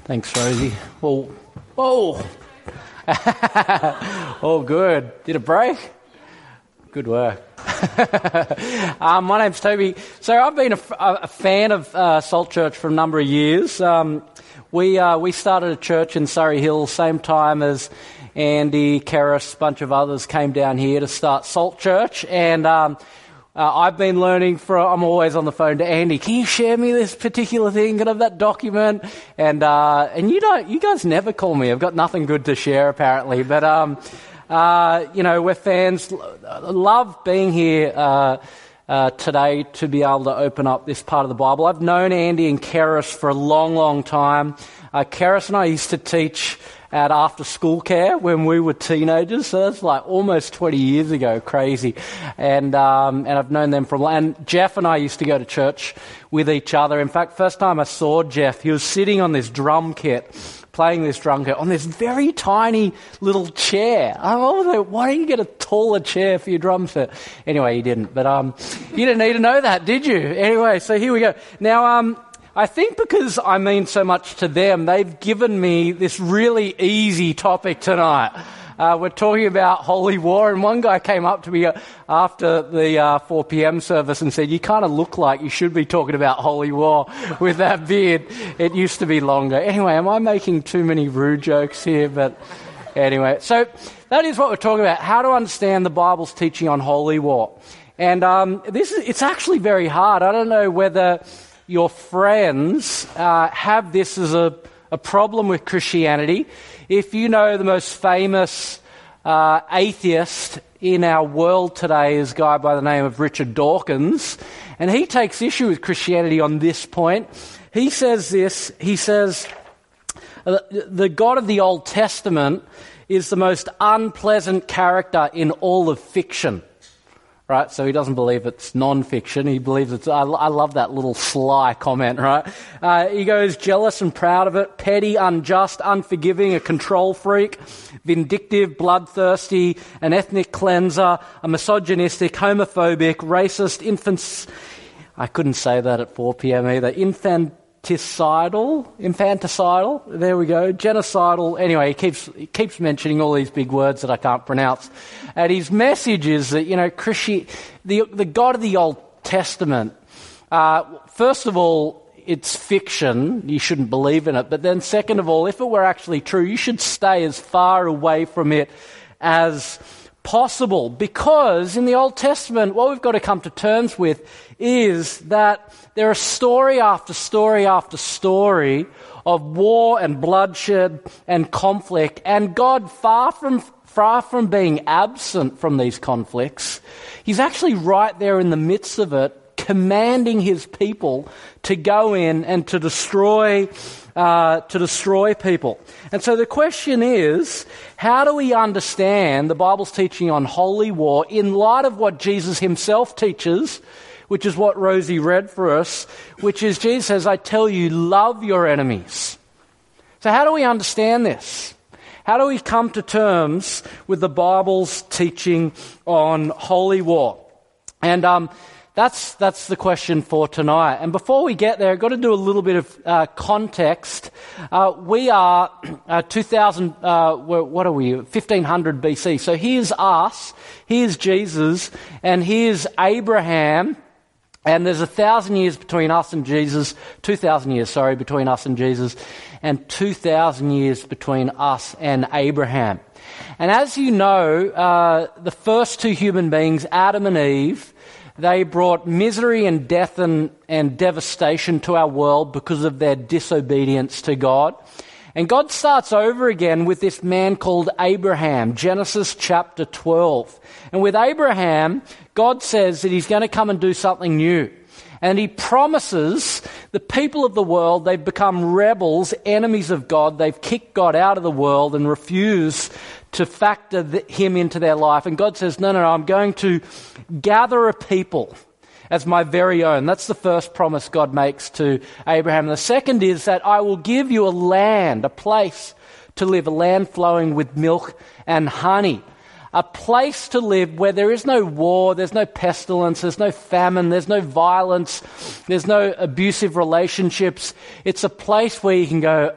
Thanks, Rosie. Whoa. Oh, good. Did it break? Good work. My name's Toby. So I've been a fan of Salt Church for a number of years. We started a church in Surrey Hills, same time as Andy, Keris, a bunch of others came down here to start Salt Church. And I've been learning I'm always on the phone to Andy. Can you share me this particular thing? Can I have that document? And you guys never call me. I've got nothing good to share apparently. But, we're fans. Love being here, today to be able to open up this part of the Bible. I've known Andy and Keris for a long, long time. Keris and I used to teach at after school care when we were teenagers, so that's like almost 20 years ago, crazy. And I've known them and Jeff and I used to go to church with each other. In fact, first time I saw Jeff, he was sitting on this drum kit, playing this drum kit on this very tiny little chair. I was like, why don't you get a taller chair for your drum set? Anyway, he didn't, but you didn't need to know that, did you? Anyway, so here we go. Now, I think because I mean so much to them, they've given me this really easy topic tonight. We're talking about holy war, and one guy came up to me after the 4 p.m. service and said, you kind of look like you should be talking about holy war with that beard. It used to be longer. Anyway, am I making too many rude jokes here? But anyway, so that is what we're talking about, how to understand the Bible's teaching on holy war. And it's actually very hard. I don't know whether your friends have this as a problem with Christianity. If you know the most famous atheist in our world today is a guy by the name of Richard Dawkins, and he takes issue with Christianity on this point. He says this, he says, the God of the Old Testament is the most unpleasant character in all of fiction. Right, so he doesn't believe it's non-fiction. He believes it's... I love that little sly comment, right? He goes jealous and proud of it, petty, unjust, unforgiving, a control freak, vindictive, bloodthirsty, an ethnic cleanser, a misogynistic, homophobic, racist, I couldn't say that at 4 p.m. either. Infanticidal, there we go, genocidal. Anyway, he keeps mentioning all these big words that I can't pronounce. And his message is that, the God of the Old Testament, first of all, it's fiction. You shouldn't believe in it. But then second of all, if it were actually true, you should stay as far away from it as possible. Because in the Old Testament, what we've got to come to terms with is that there are story after story after story of war and bloodshed and conflict, and God, far from being absent from these conflicts, he's actually right there in the midst of it, commanding his people to go in and to destroy people. And so the question is, how do we understand the Bible's teaching on holy war in light of what Jesus himself teaches, which is what Rosie read for us, which is Jesus says, I tell you, love your enemies. So how do we understand this? How do we come to terms with the Bible's teaching on holy war? And that's the question for tonight. And before we get there, I've got to do a little bit of context. We are 2000, what are we, 1500 BC. So here's us, here's Jesus, and here's Abraham. And there's 1,000 years between us and Jesus, 2,000 years, between us and Jesus, and 2,000 years between us and Abraham. And as you know, the first two human beings, Adam and Eve, they brought misery and death and devastation to our world because of their disobedience to God. And God starts over again with this man called Abraham, Genesis chapter 12. And with Abraham, God says that he's going to come and do something new. And he promises the people of the world, they've become rebels, enemies of God. They've kicked God out of the world and refuse to factor him into their life. And God says, no, I'm going to gather a people as my very own. That's the first promise God makes to Abraham. The second is that I will give you a land, a place to live, a land flowing with milk and honey. a place to live where there is no war, there's no pestilence, there's no famine, there's no violence, there's no abusive relationships. It's a place where you can go,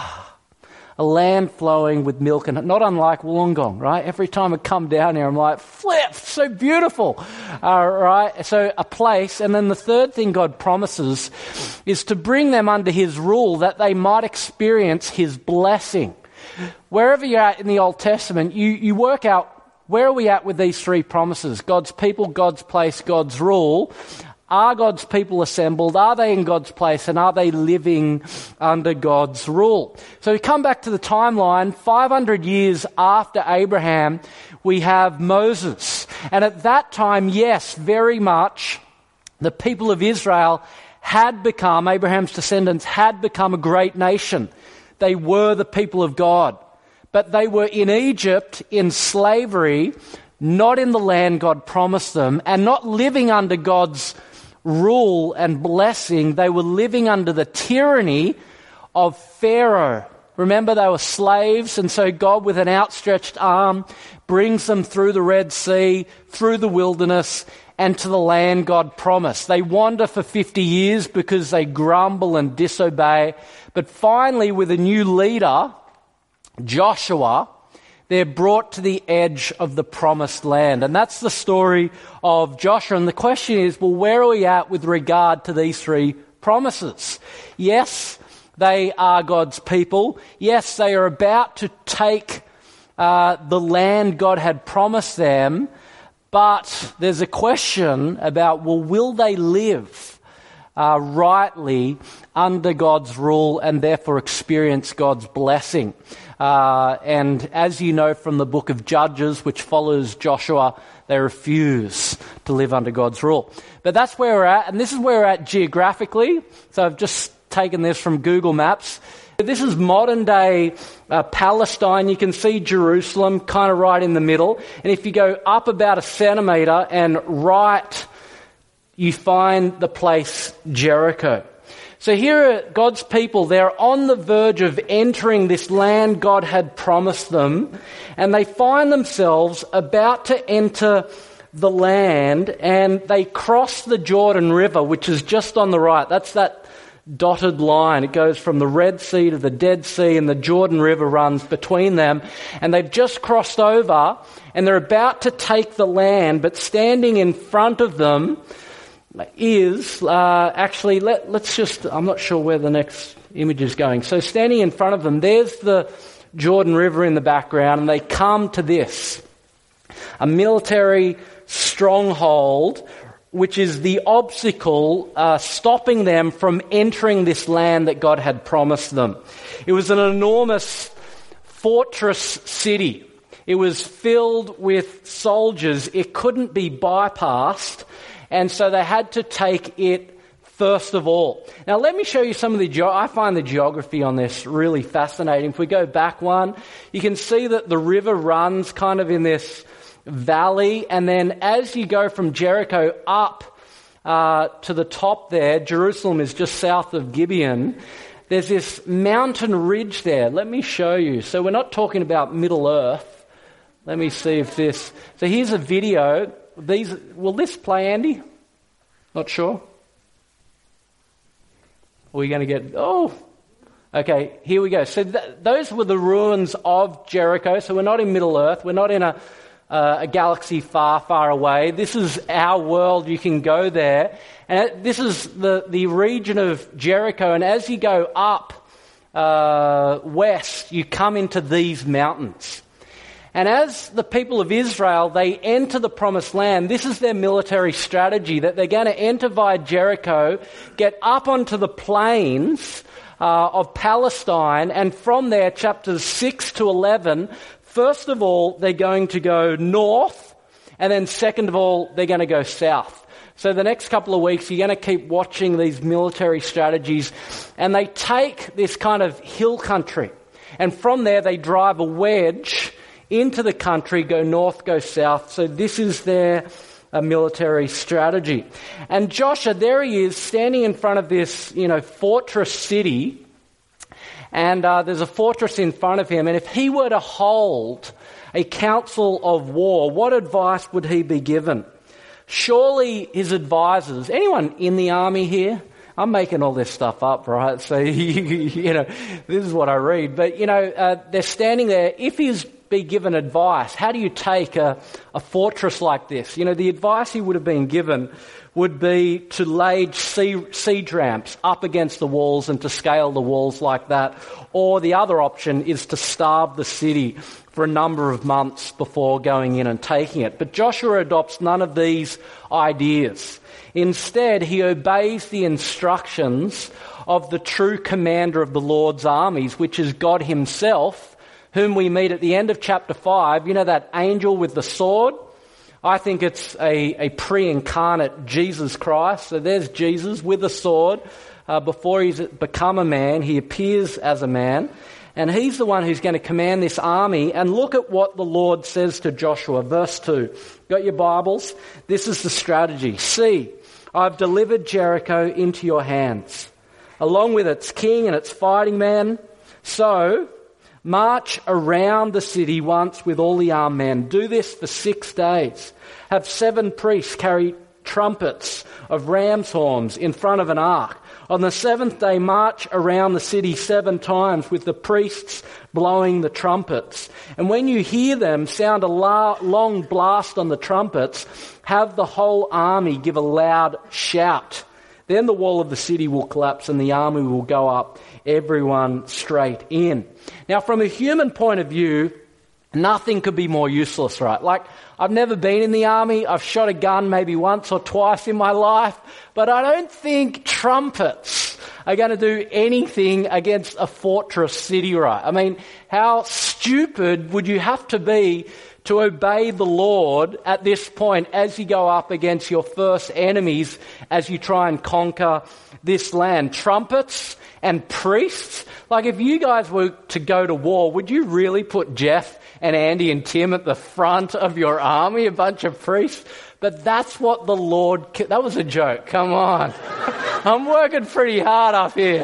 a land flowing with milk, and not unlike Wollongong, right? Every time I come down here, I'm like, flip, so beautiful, right? So a place, and then the third thing God promises is to bring them under his rule that they might experience his blessing. Wherever you're at in the Old Testament, you work out, where are we at with these three promises? God's people, God's place, God's rule. Are God's people assembled? Are they in God's place? And are they living under God's rule? So we come back to the timeline. 500 years after Abraham, we have Moses. And at that time, yes, very much, the people of Israel had become, Abraham's descendants had become a great nation. They were the people of God. But they were in Egypt in slavery, not in the land God promised them, and not living under God's rule and blessing. They were living under the tyranny of Pharaoh. Remember, they were slaves, and so God, with an outstretched arm, brings them through the Red Sea, through the wilderness, and to the land God promised. They wander for 50 years because they grumble and disobey. But finally, with a new leader, Joshua, they're brought to the edge of the promised land. And that's the story of Joshua. And the question is, well, where are we at with regard to these three promises? Yes, they are God's people. Yes, they are about to take the land God had promised them. But there's a question about, well, will they live rightly under God's rule and therefore experience God's blessing? And as you know from the book of Judges, which follows Joshua, they refuse to live under God's rule. But that's where we're at, and this is where we're at geographically. So I've just taken this from Google Maps. This is modern-day Palestine. You can see Jerusalem kind of right in the middle. And if you go up about a centimetre and right, you find the place Jericho. So here are God's people. They're on the verge of entering this land God had promised them, and they find themselves about to enter the land, and they cross the Jordan River, which is just on the right. That's that dotted line. It goes from the Red Sea to the Dead Sea, and the Jordan River runs between them. And they've just crossed over, and they're about to take the land, but standing in front of them is let's just, I'm not sure where the next image is going. So standing in front of them, there's the Jordan River in the background, and they come to this, a military stronghold, which is the obstacle stopping them from entering this land that God had promised them. It was an enormous fortress city. It was filled with soldiers. It couldn't be bypassed, and so they had to take it first of all. Now let me show you some of the I find the geography on this really fascinating. If we go back one, you can see that the river runs kind of in this valley, and then as you go from Jericho up to the top there, Jerusalem is just south of Gibeon, there's this mountain ridge there. Let me show you. So we're not talking about Middle Earth. Let me see if this... So here's a video. Will this play, Andy? Not sure. Are we going to get... Oh, okay, here we go. So those were the ruins of Jericho. So we're not in Middle Earth. We're not in a galaxy far, far away. This is our world. You can go there. And this is the region of Jericho. And as you go up west, you come into these mountains. And as the people of Israel, they enter the promised land, this is their military strategy, that they're going to enter via Jericho, get up onto the plains of Palestine, and from there, chapters 6 to 11, first of all, they're going to go north, and then second of all, they're going to go south. So the next couple of weeks, you're going to keep watching these military strategies, and they take this kind of hill country, and from there, they drive a wedge into the country, go north, go south. So this is their military strategy. And Joshua, there he is, standing in front of this, fortress city. And there's a fortress in front of him. And if he were to hold a council of war, what advice would he be given? Surely his advisors, anyone in the army here? I'm making all this stuff up, right? So, this is what I read. But, they're standing there. If he's be given advice, how do you take a fortress like this? The advice he would have been given would be to lay siege ramps up against the walls and to scale the walls like that. Or the other option is to starve the city for a number of months before going in and taking it. But Joshua adopts none of these ideas. Instead, he obeys the instructions of the true commander of the Lord's armies, which is God himself, whom we meet at the end of chapter 5. That angel with the sword? I think it's a pre-incarnate Jesus Christ. So there's Jesus with a sword. Before he's become a man, he appears as a man. And he's the one who's going to command this army. And look at what the Lord says to Joshua. Verse 2. Got your Bibles? This is the strategy. See, I've delivered Jericho into your hands, along with its king and its fighting men. So march around the city once with all the armed men. Do this for 6 days. Have 7 priests carry trumpets of ram's horns in front of an ark. On the 7th day, march around the city 7 times with the priests blowing the trumpets. And when you hear them sound a long blast on the trumpets, have the whole army give a loud shout. Then the wall of the city will collapse and the army will go up, everyone straight in. Now, from a human point of view, nothing could be more useless, right? Like, I've never been in the army. I've shot a gun maybe once or twice in my life, but I don't think trumpets are going to do anything against a fortress city, right? I mean, how stupid would you have to be to obey the Lord at this point as you go up against your first enemies as you try and conquer this land? Trumpets and priests? Like, if you guys were to go to war, would you really put Jeff and Andy and Tim at the front of your army, a bunch of priests? But that's what the Lord... That was a joke, come on. I'm working pretty hard up here.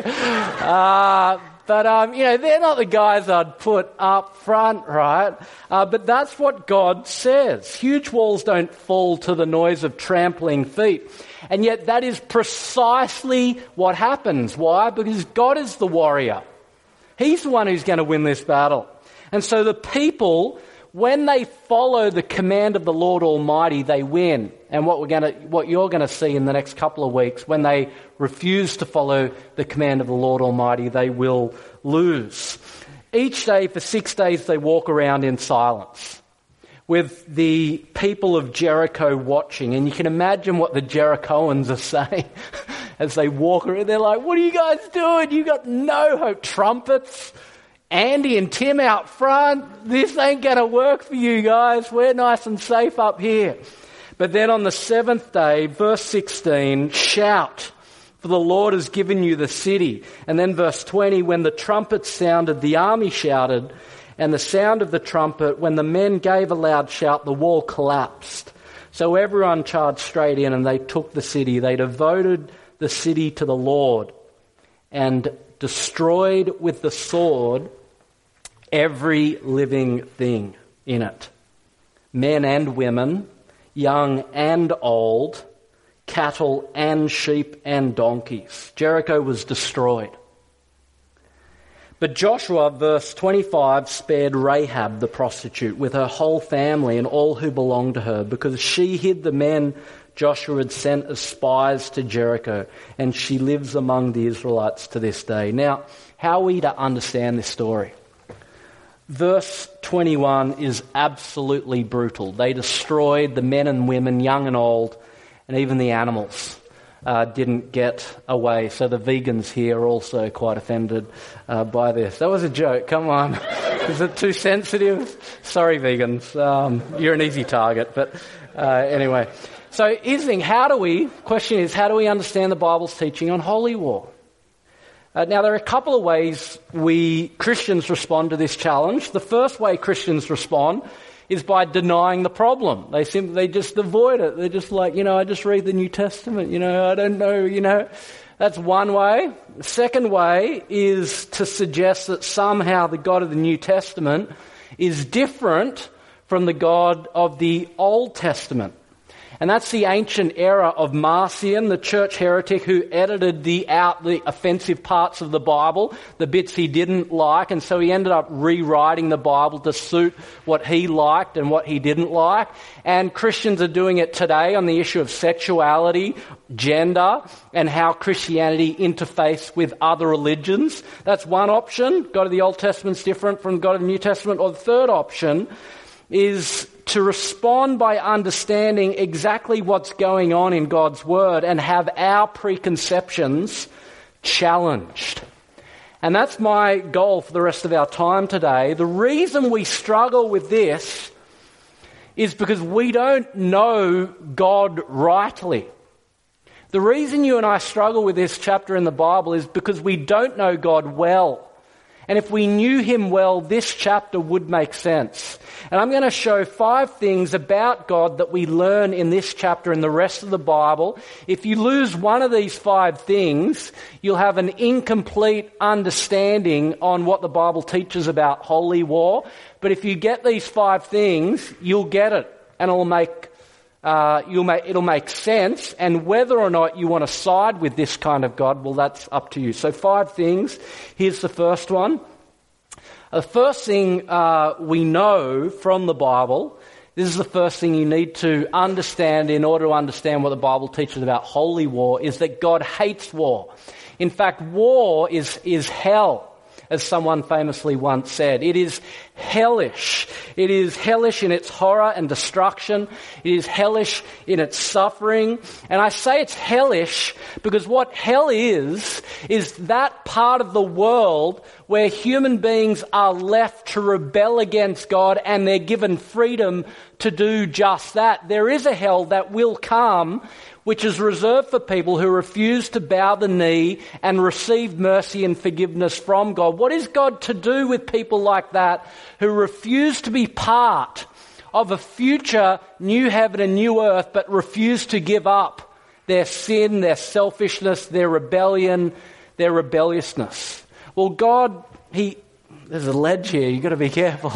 But they're not the guys I'd put up front, right? But that's what God says. Huge walls don't fall to the noise of trampling feet. And yet that is precisely what happens. Why? Because God is the warrior. He's the one who's going to win this battle. And so the people, when they follow the command of the Lord Almighty, they win. And what you're going to see in the next couple of weeks, when they refuse to follow the command of the Lord Almighty, they will lose. Each day for 6 days they walk around in silence, with the people of Jericho watching. And you can imagine what the Jerichoans are saying as they walk around. They're like, what are you guys doing? You got no hope. Trumpets, Andy and Tim out front. This ain't going to work for you guys. We're nice and safe up here. But then on the 7th day, verse 16, shout, for the Lord has given you the city. And then verse 20, when the trumpet sounded, the army shouted, and the sound of the trumpet, when the men gave a loud shout, the wall collapsed. So everyone charged straight in and they took the city. They devoted the city to the Lord and destroyed with the sword every living thing in it, men and women, young and old, cattle and sheep and donkeys. Jericho was destroyed. But Joshua, verse 25, spared Rahab the prostitute with her whole family and all who belonged to her, because she hid the men Joshua had sent as spies to Jericho, and she lives among the Israelites to this day. Now, how are we to understand this story? Verse 21 is absolutely brutal. They destroyed the men and women, young and old, and even the animals didn't get away. So the vegans here are also quite offended by this. That was a joke, come on. Is it too sensitive? Sorry, vegans. You're an easy target, but anyway. So here's the thing, question is, how do we understand the Bible's teaching on holy war? Now, there are a couple of ways we Christians respond to this challenge. The first way Christians respond is by denying the problem. They just avoid it. They're just like, I just read the New Testament, I don't know, That's one way. The second way is to suggest that somehow the God of the New Testament is different from the God of the Old Testament. And that's the ancient era of Marcion, the church heretic who edited the offensive parts of the Bible, the bits he didn't like, and so he ended up rewriting the Bible to suit what he liked and what he didn't like. And Christians are doing it today on the issue of sexuality, gender, and how Christianity interfaces with other religions. That's one option. God of the Old Testament's different from God of the New Testament. Or the third option is to respond by understanding exactly what's going on in God's Word and have our preconceptions challenged. And that's my goal for the rest of our time today. The reason we struggle with this is because we don't know God rightly. The reason you and I struggle with this chapter in the Bible is because we don't know God well. And if we knew him well, this chapter would make sense. And I'm going to show 5 things about God that we learn in this chapter and the rest of the Bible. If you lose one of these 5 things, you'll have an incomplete understanding on what the Bible teaches about holy war. But if you get these 5 things, you'll get it, and it'll make sense. And whether or not you want to side with this kind of God, well, that's up to you. So 5 things. Here's the first one. The first thing we know from the Bible, this is the first thing you need to understand in order to understand what the Bible teaches about holy war, is that God hates war. In fact, war is hell. As someone famously once said, it is hellish. It is hellish in its horror and destruction. It is hellish in its suffering. And I say it's hellish because what hell is that part of the world where human beings are left to rebel against God and they're given freedom to do just that. There is a hell that will come, which is reserved for people who refuse to bow the knee and receive mercy and forgiveness from God. What is God to do with people like that who refuse to be part of a future new heaven and new earth, but refuse to give up their sin, their selfishness, their rebellion, their rebelliousness? Well, God, there's a ledge here, you've got to be careful.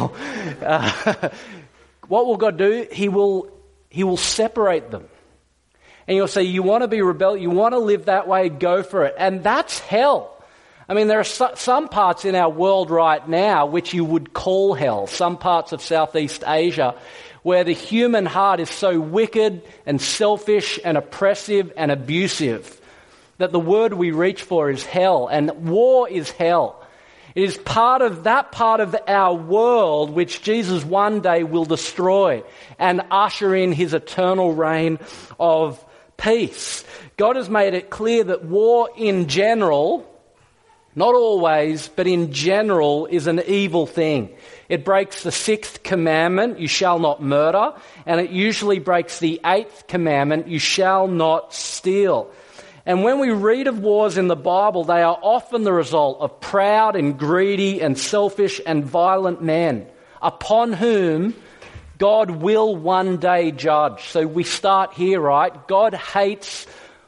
What will God do? He will separate them. And you'll say, you want to be rebellious, you want to live that way, go for it. And that's hell. I mean, there are some parts in our world right now which you would call hell. Some parts of Southeast Asia where the human heart is so wicked and selfish and oppressive and abusive that the word we reach for is hell. And war is hell. It is part of our world which Jesus one day will destroy and usher in his eternal reign of peace. God has made it clear that war in general, not always, but in general, is an evil thing. It breaks the 6th commandment, you shall not murder, and it usually breaks the 8th commandment, you shall not steal. And when we read of wars in the Bible, they are often the result of proud and greedy and selfish and violent men upon whom God will one day judge. So we start here, right? God hates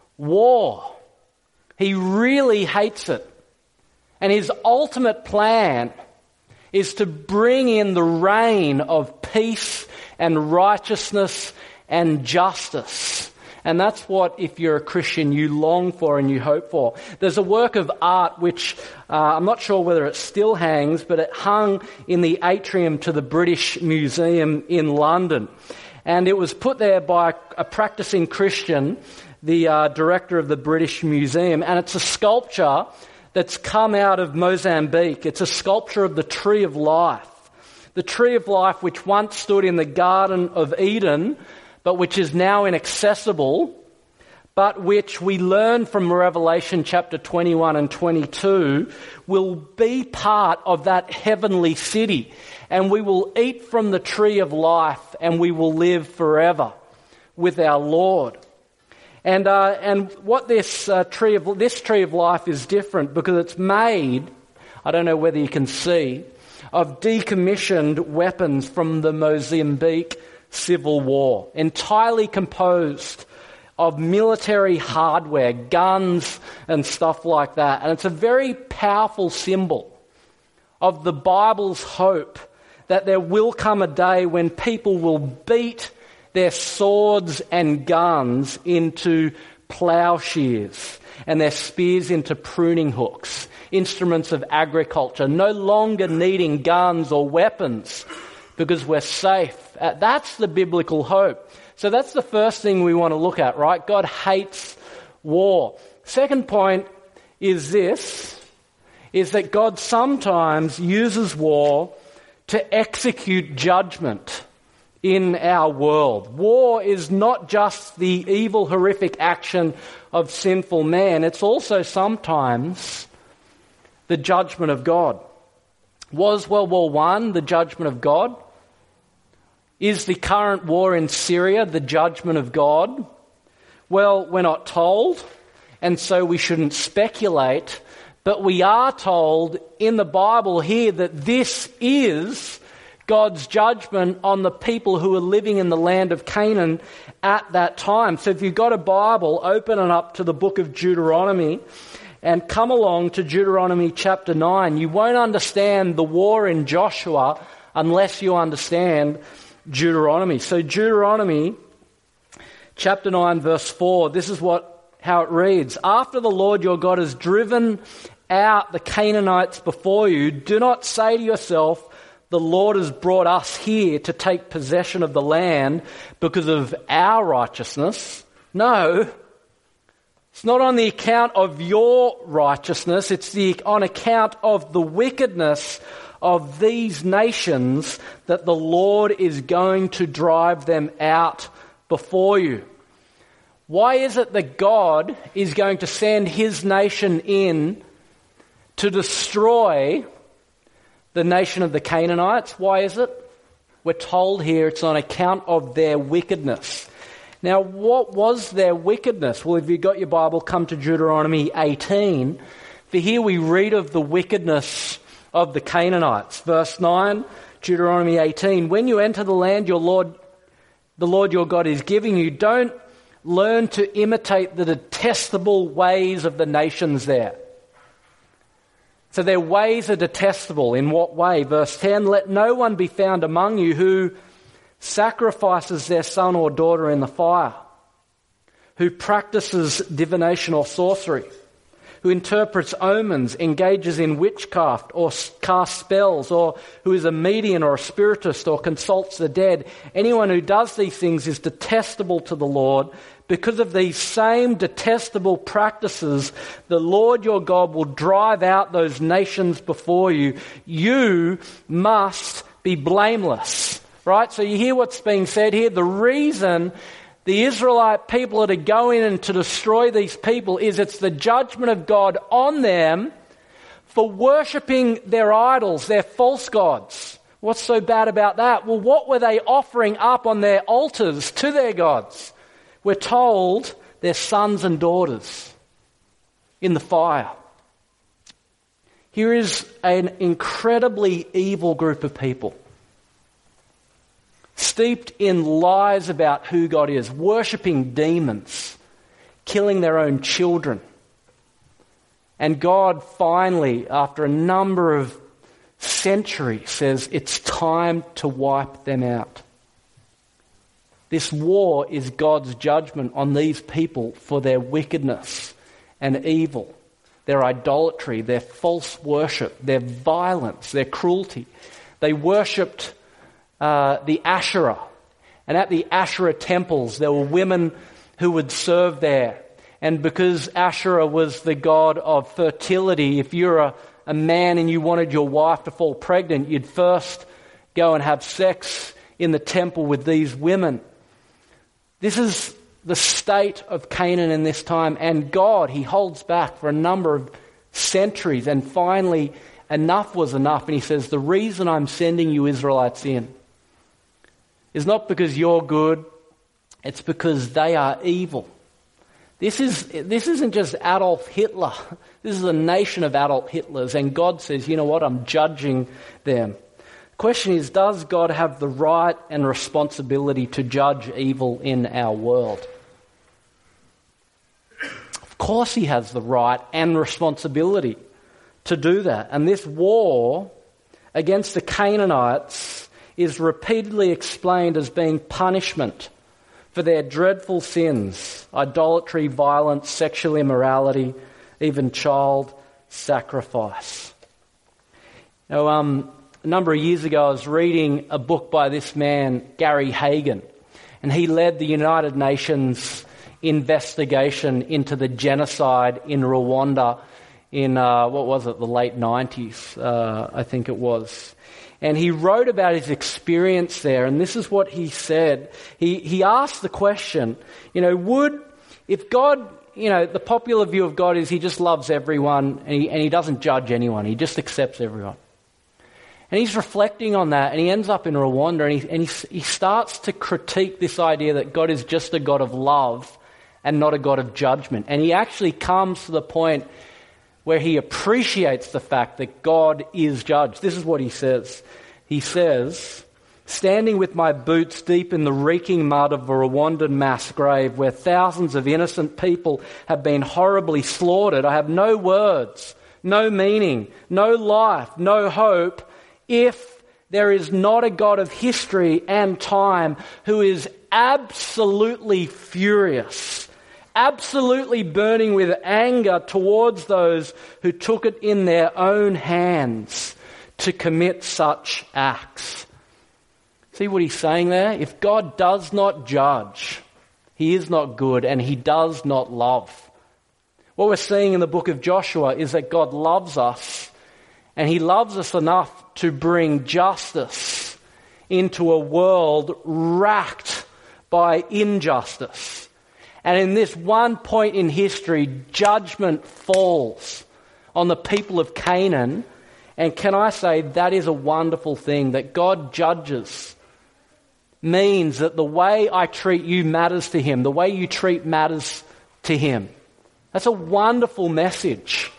war. He really hates it. And his ultimate plan is to bring in the reign of peace and righteousness and justice. And that's what, if you're a Christian, you long for and you hope for. There's a work of art which I'm not sure whether it still hangs, but it hung in the atrium to the British Museum in London. And it was put there by a practicing Christian, the director of the British Museum. And it's a sculpture that's come out of Mozambique. It's a sculpture of the Tree of Life. The Tree of Life which once stood in the Garden of Eden, but which is now inaccessible, but which we learn from Revelation chapter 21 and 22 will be part of that heavenly city. And we will eat from the tree of life and we will live forever with our Lord. And what this tree of life is different because it's made, I don't know whether you can see, of decommissioned weapons from the Mozambique Civil War, entirely composed of military hardware, guns and stuff like that. And it's a very powerful symbol of the Bible's hope that there will come a day when people will beat their swords and guns into plowshares and their spears into pruning hooks, instruments of agriculture, no longer needing guns or weapons because we're safe. That's the biblical hope. So that's the first thing we want to look at, right? God hates war. Second point is this, is that God sometimes uses war to execute judgment in our world. War is not just the evil, horrific action of sinful man. It's also sometimes the judgment of God. Was World War I the judgment of God? Is the current war in Syria the judgment of God? Well, we're not told, and so we shouldn't speculate, but we are told in the Bible here that this is God's judgment on the people who were living in the land of Canaan at that time. So if you've got a Bible, open it up to the book of Deuteronomy and come along to Deuteronomy chapter 9. You won't understand the war in Joshua unless you understand Deuteronomy. So Deuteronomy chapter 9 verse 4, this is how it reads. After the Lord your God has driven out the Canaanites before you, do not say to yourself, the Lord has brought us here to take possession of the land because of our righteousness. No, it's not on the account of your righteousness. It's on account of the wickedness of these nations that the Lord is going to drive them out before you. Why is it that God is going to send his nation in to destroy the nation of the Canaanites? Why is it? We're told here it's on account of their wickedness. Now, what was their wickedness? Well, if you've got your Bible, come to Deuteronomy 18. For here we read of the wickedness of the Canaanites. Verse 9, Deuteronomy 18. When you enter the land the Lord your God is giving you, don't learn to imitate the detestable ways of the nations there. So their ways are detestable. In what way? Verse 10, let no one be found among you who sacrifices their son or daughter in the fire, who practices divination or sorcery, who interprets omens, engages in witchcraft or casts spells, or who is a medium or a spiritist or consults the dead. Anyone who does these things is detestable to the Lord. Because of these same detestable practices, the Lord your God will drive out those nations before you. You must be blameless. Right? So you hear what's being said here. The reason the Israelite people are to go in and to destroy these people is it's the judgment of God on them for worshipping their idols, their false gods. What's so bad about that? Well, what were they offering up on their altars to their gods? We're told their sons and daughters in the fire. Here is an incredibly evil group of people, steeped in lies about who God is, worshipping demons, killing their own children. And God finally, after a number of centuries, says it's time to wipe them out. This war is God's judgment on these people for their wickedness and evil, their idolatry, their false worship, their violence, their cruelty. They worshipped the Asherah. And at the Asherah temples, there were women who would serve there. And because Asherah was the god of fertility, if you're a man and you wanted your wife to fall pregnant, you'd first go and have sex in the temple with these women. This is the state of Canaan in this time. And God, he holds back for a number of centuries. And finally, enough was enough. And he says, the reason I'm sending you Israelites in is not because you're good, it's because they are evil. This isn't just Adolf Hitler. This is a nation of Adolf Hitlers, and God says, you know what, I'm judging them. The question is, does God have the right and responsibility to judge evil in our world? Of course he has the right and responsibility to do that. And this war against the Canaanites is repeatedly explained as being punishment for their dreadful sins: idolatry, violence, sexual immorality, even child sacrifice. Now, a number of years ago, I was reading a book by this man, Gary Hagen, and he led the United Nations investigation into the genocide in Rwanda in, the late 90s, I think it was. And he wrote about his experience there, and this is what he said. He asked the question, if God, the popular view of God is he just loves everyone and he doesn't judge anyone, he just accepts everyone. And he's reflecting on that, and he ends up in Rwanda, and he starts to critique this idea that God is just a God of love and not a God of judgment. And he actually comes to the point where he appreciates the fact that God is judge. This is what he says. He says, "Standing with my boots deep in the reeking mud of a Rwandan mass grave where thousands of innocent people have been horribly slaughtered, I have no words, no meaning, no life, no hope, if there is not a God of history and time who is absolutely furious, absolutely burning with anger towards those who took it in their own hands to commit such acts." See what he's saying there? If God does not judge, he is not good and he does not love. What we're seeing in the book of Joshua is that God loves us, and he loves us enough to bring justice into a world racked by injustice. And in this one point in history, judgment falls on the people of Canaan. And can I say, that is a wonderful thing, that God judges means that the way I treat you matters to him. The way you treat matters to him. That's a wonderful message,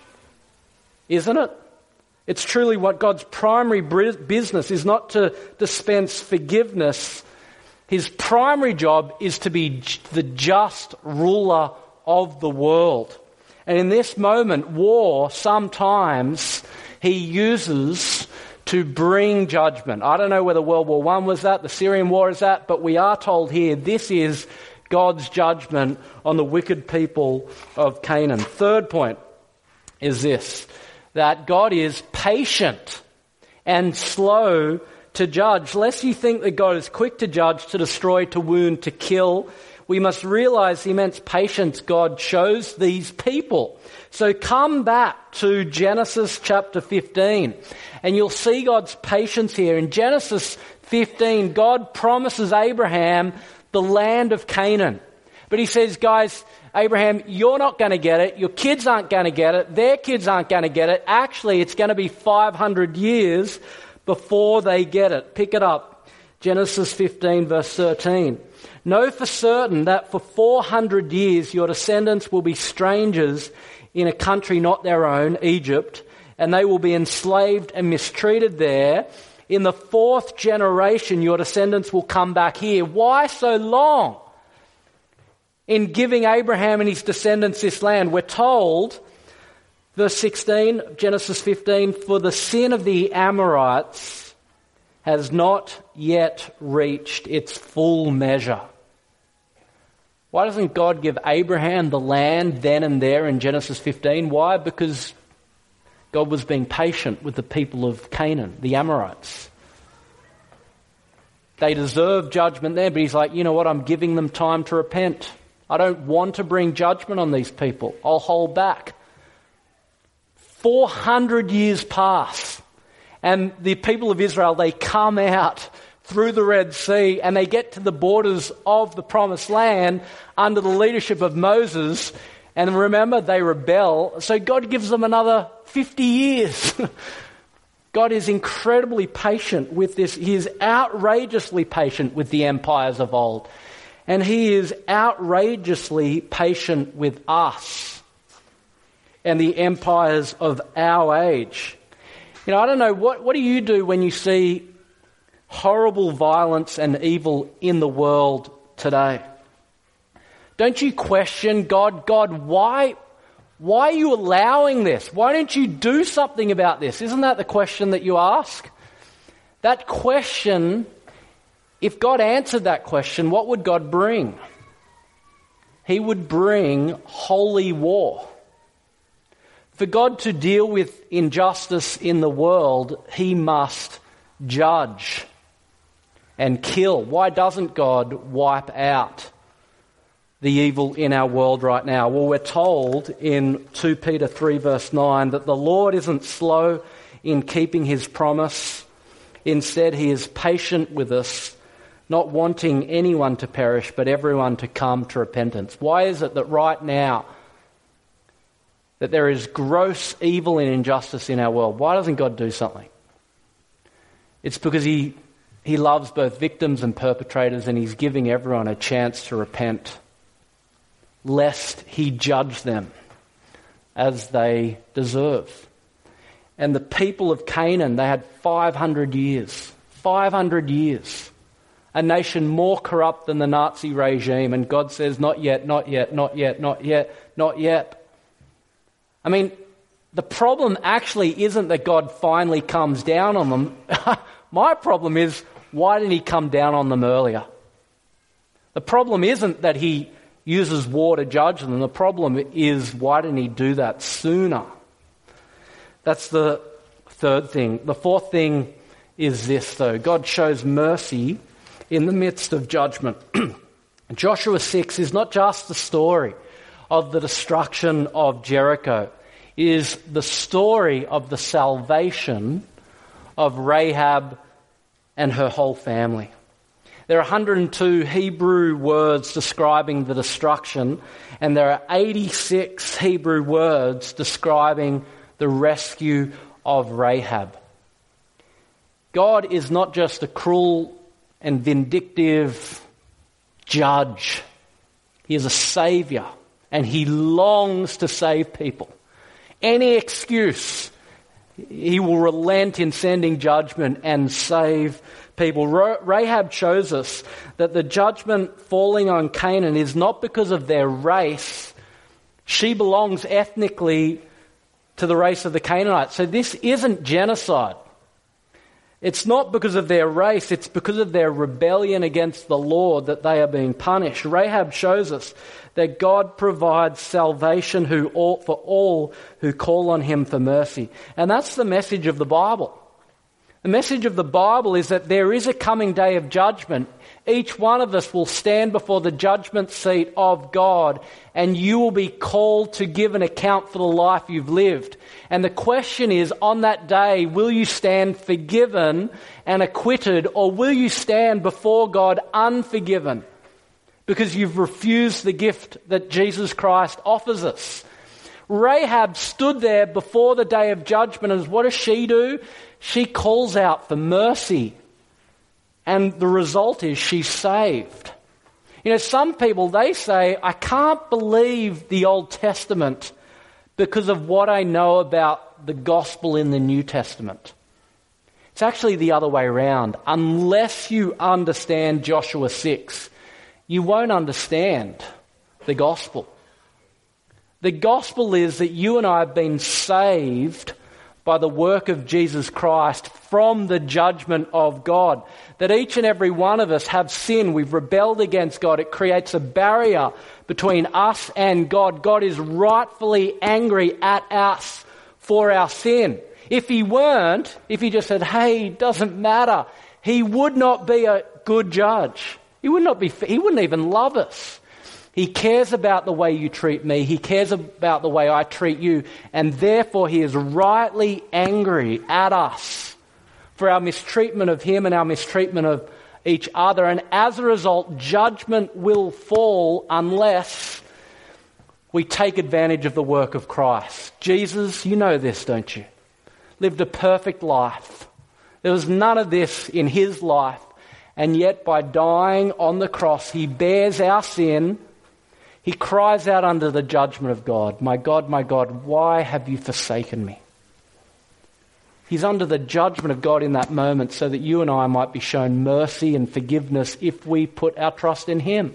isn't it? It's truly what God's primary business is, not to dispense forgiveness. His primary job is to be the just ruler of the world. And in this moment, war sometimes he uses to bring judgment. I don't know whether World War I was that, the Syrian war is that, but we are told here this is God's judgment on the wicked people of Canaan. Third point is this, that God is patient and slow to judge. Lest you think that God is quick to judge, to destroy, to wound, to kill, we must realize the immense patience God shows these people. So come back to Genesis chapter 15, and you'll see God's patience here. In Genesis 15, God promises Abraham the land of Canaan. But he says, guys, Abraham, you're not going to get it. Your kids aren't going to get it. Their kids aren't going to get it. Actually, it's going to be 500 years before they get it. Pick it up. Genesis 15 verse 13. "Know for certain that for 400 years your descendants will be strangers in a country not their own, Egypt, and they will be enslaved and mistreated there. In the 4th generation your descendants will come back here." Why so long in giving Abraham and his descendants this land? We're told, verse 16, Genesis 15, "For the sin of the Amorites has not yet reached its full measure." Why doesn't God give Abraham the land then and there in Genesis 15? Why? Because God was being patient with the people of Canaan, the Amorites. They deserve judgment there, but he's like, you know what, I'm giving them time to repent. I don't want to bring judgment on these people. I'll hold back. 400 years pass, and the people of Israel, they come out through the Red Sea and they get to the borders of the Promised Land under the leadership of Moses. And remember, they rebel. So God gives them another 50 years. God is incredibly patient with this. He is outrageously patient with the empires of old. And he is outrageously patient with us and the empires of our age. You know, I don't know, what do you do when you see horrible violence and evil in the world today? Don't you question God, why are you allowing this? Why don't you do something about this? Isn't that the question that you ask? That question, if God answered that question, what would God bring? He would bring holy war. For God to deal with injustice in the world, he must judge and kill. Why doesn't God wipe out the evil in our world right now? Well, we're told in 2 Peter 3 verse 9 that the Lord isn't slow in keeping his promise. Instead, he is patient with us, not wanting anyone to perish, but everyone to come to repentance. Why is it that right now that there is gross evil and injustice in our world? Why doesn't God do something? It's because he loves both victims and perpetrators, and he's giving everyone a chance to repent, lest he judge them as they deserve. And the people of Canaan, they had 500 years. 500 years. A nation more corrupt than the Nazi regime. And God says, not yet, not yet, not yet, not yet, not yet. I mean, the problem actually isn't that God finally comes down on them. My problem is, why didn't he come down on them earlier? The problem isn't that he uses war to judge them. The problem is, why didn't he do that sooner? That's the third thing. The fourth thing is this, though. God shows mercy in the midst of judgment. Joshua 6 is not just the story of the destruction of Jericho. It is the story of the salvation of Rahab and her whole family. There are 102 Hebrew words describing the destruction, and there are 86 Hebrew words describing the rescue of Rahab. God is not just a cruel and vindictive judge. He is a saviour, and he longs to save people. Any excuse, he will relent in sending judgment and save people. Rahab shows us that the judgment falling on Canaan is not because of their race. She belongs ethnically to the race of the Canaanites. So this isn't genocide. It's not because of their race, it's because of their rebellion against the Lord that they are being punished. Rahab shows us that God provides salvation for all who call on him for mercy. And that's the message of the Bible. The message of the Bible is that there is a coming day of judgment. Each one of us will stand before the judgment seat of God, and you will be called to give an account for the life you've lived. And the question is, on that day, will you stand forgiven and acquitted, or will you stand before God unforgiven because you've refused the gift that Jesus Christ offers us? Rahab stood there before the day of judgment, and what does she do? She calls out for mercy. And the result is she's saved. You know, some people, they say, I can't believe the Old Testament because of what I know about the gospel in the New Testament. It's actually the other way around. Unless you understand Joshua 6, you won't understand the gospel. The gospel is that you and I have been saved by the work of Jesus Christ from the judgment of God. That each and every one of us have sinned. We've rebelled against God. It creates a barrier between us and God. God is rightfully angry at us for our sin. If he weren't, if he just said, hey, it doesn't matter, he would not be a good judge. He wouldn't even love us. He cares about the way you treat me. He cares about the way I treat you. And therefore he is rightly angry at us for our mistreatment of him and our mistreatment of each other. And as a result, judgment will fall unless we take advantage of the work of Christ. Jesus, you know this, don't you? Lived a perfect life. There was none of this in his life. And yet by dying on the cross, he bears our sin. He cries out under the judgment of God, my God, why have you forsaken me? He's under the judgment of God in that moment so that you and I might be shown mercy and forgiveness if we put our trust in him.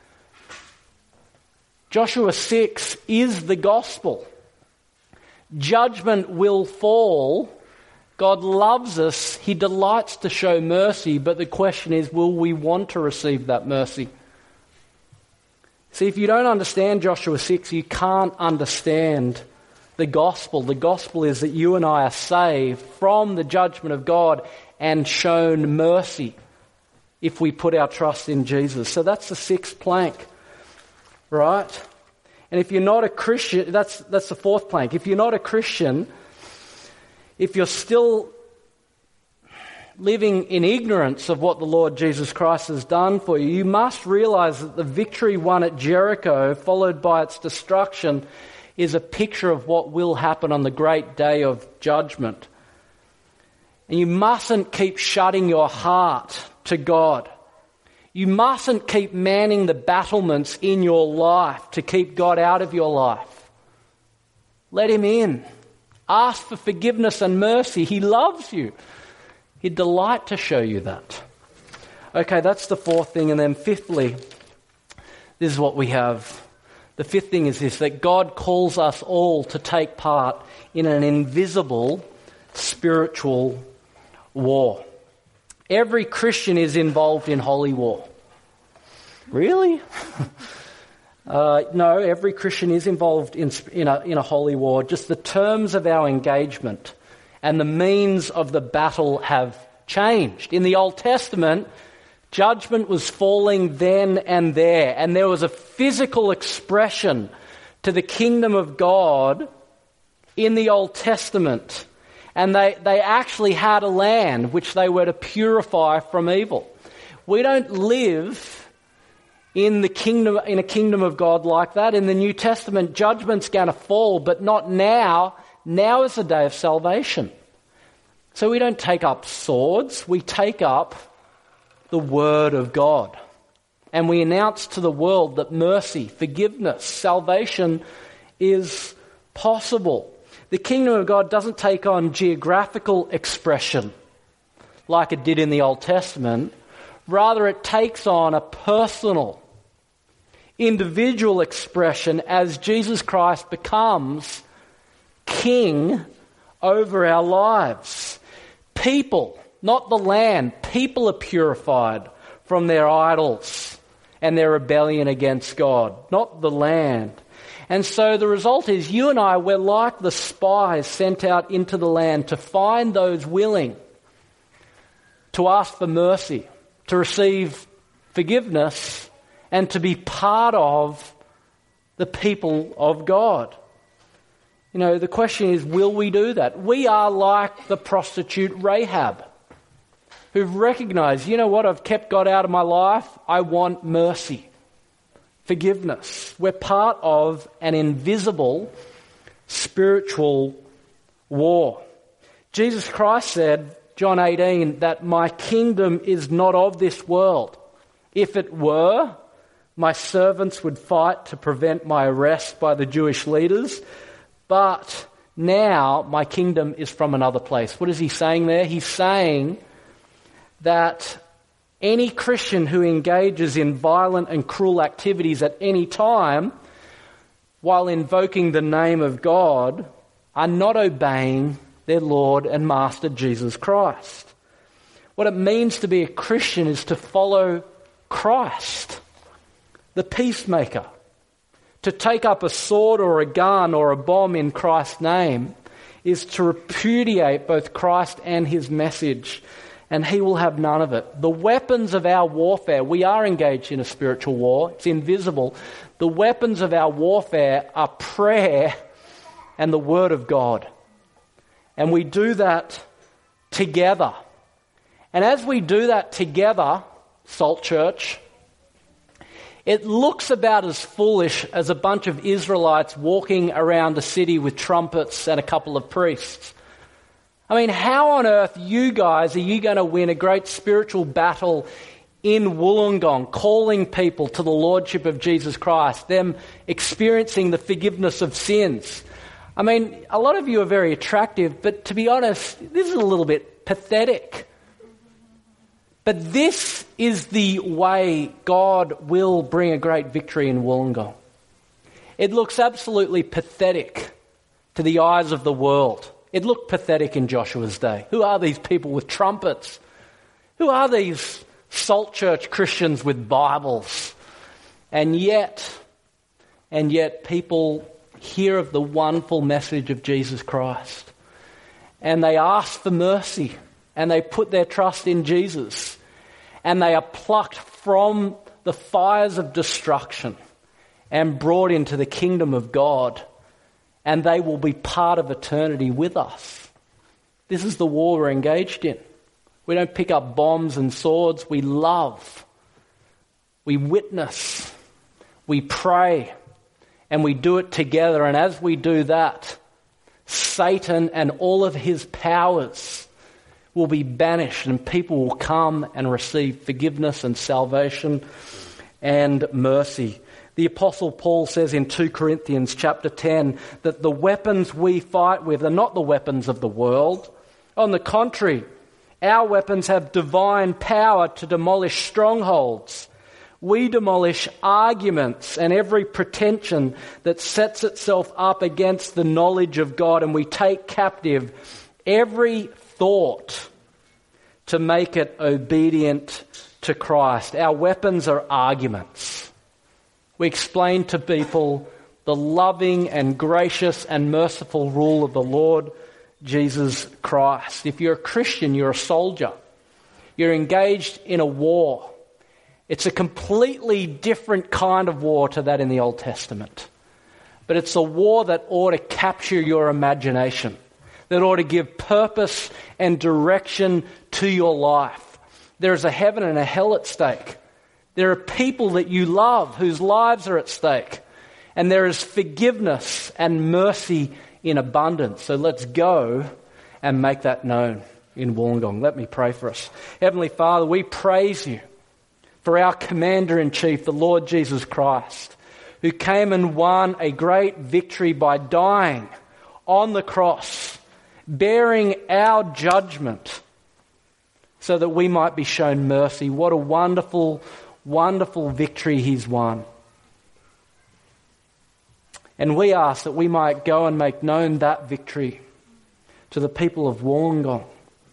Joshua 6 is the gospel. Judgment will fall God loves us. He delights to show mercy, but the question is, will we want to receive that mercy? See, if you don't understand Joshua 6, you can't understand the gospel. The gospel is that you and I are saved from the judgment of God and shown mercy if we put our trust in Jesus. So that's the sixth plank, right? And if you're not a Christian, that's the fourth plank. If you're not a Christian, if you're still living in ignorance of what the Lord Jesus Christ has done for you, you must realize that the victory won at Jericho, followed by its destruction, is a picture of what will happen on the great day of judgment. And you mustn't keep shutting your heart to God. You mustn't keep manning the battlements in your life to keep God out of your life. Let him in. Ask for forgiveness and mercy. He loves you. He'd delight to show you that. Okay, that's the fourth thing. And then fifthly, this is what we have. The fifth thing is this, that God calls us all to take part in an invisible spiritual war. Every Christian is involved in holy war. Really? No, every Christian is involved in a holy war. Just the terms of our engagement and the means of the battle have changed. In the Old Testament, judgment was falling then and there, and there was a physical expression to the kingdom of God in the Old Testament. And they actually had a land which they were to purify from evil. We don't live in a kingdom of God like that. In the New Testament, judgment's going to fall, but not now. Now is the day of salvation. So we don't take up swords, we take up the Word of God. And we announce to the world that mercy, forgiveness, salvation is possible. The kingdom of God doesn't take on geographical expression like it did in the Old Testament. Rather, it takes on a personal, individual expression as Jesus Christ becomes king over our lives. People, not the land, people are purified from their idols and their rebellion against God, not the land. And so the result is you and I, we're like the spies sent out into the land to find those willing to ask for mercy, to receive forgiveness, and to be part of the people of God. You know, the question is, will we do that? We are like the prostitute Rahab, who've recognized, you know what, I've kept God out of my life, I want mercy. Forgiveness. We're part of an invisible spiritual war. Jesus Christ said, John 18, that my kingdom is not of this world. If it were, my servants would fight to prevent my arrest by the Jewish leaders. But now my kingdom is from another place. What is he saying there? He's saying that any Christian who engages in violent and cruel activities at any time while invoking the name of God are not obeying their Lord and Master Jesus Christ. What it means to be a Christian is to follow Christ, the peacemaker. To take up a sword or a gun or a bomb in Christ's name is to repudiate both Christ and his message, and he will have none of it. The weapons of our warfare, we are engaged in a spiritual war, it's invisible. The weapons of our warfare are prayer and the Word of God. And we do that together. And as we do that together, Salt Church, it looks about as foolish as a bunch of Israelites walking around a city with trumpets and a couple of priests. I mean, how on earth, you guys, are you going to win a great spiritual battle in Wollongong, calling people to the Lordship of Jesus Christ, them experiencing the forgiveness of sins? I mean, a lot of you are very attractive, but to be honest, this is a little bit pathetic. But this is the way God will bring a great victory in Wollongong. It looks absolutely pathetic to the eyes of the world. It looked pathetic in Joshua's day. Who are these people with trumpets? Who are these Salt Church Christians with Bibles? And yet people hear of the wonderful message of Jesus Christ. And they ask for mercy. And they put their trust in Jesus. And they are plucked from the fires of destruction and brought into the kingdom of God. And they will be part of eternity with us. This is the war we're engaged in. We don't pick up bombs and swords. We love. We witness. We pray. And we do it together. And as we do that, Satan and all of his powers will be banished, and people will come and receive forgiveness and salvation and mercy. The Apostle Paul says in 2 Corinthians chapter 10 that the weapons we fight with are not the weapons of the world. On the contrary, our weapons have divine power to demolish strongholds. We demolish arguments and every pretension that sets itself up against the knowledge of God, and we take captive every thought to make it obedient to Christ. Our weapons are arguments. We explain to people the loving and gracious and merciful rule of the Lord Jesus Christ. If you're a Christian, you're a soldier. You're engaged in a war. It's a completely different kind of war to that in the Old Testament. But it's a war that ought to capture your imagination, that ought to give purpose and direction to your life. There is a heaven and a hell at stake. There are people that you love whose lives are at stake. And there is forgiveness and mercy in abundance. So let's go and make that known in Wollongong. Let me pray for us. Heavenly Father, we praise you for our Commander-in-Chief, the Lord Jesus Christ, who came and won a great victory by dying on the cross, bearing our judgment so that we might be shown mercy. What a wonderful, wonderful victory he's won. And we ask that we might go and make known that victory to the people of Wollongong.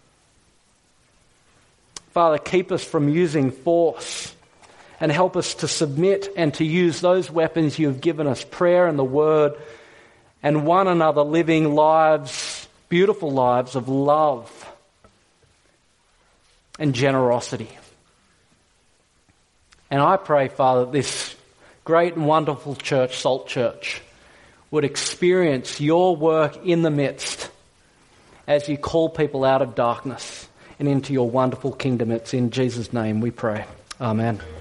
Father, keep us from using force and help us to submit and to use those weapons you have given us, prayer and the word, and one another, living lives, beautiful lives of love and generosity. And I pray, Father, that this great and wonderful church, Salt Church, would experience your work in the midst as you call people out of darkness and into your wonderful kingdom. It's in Jesus' name we pray. Amen.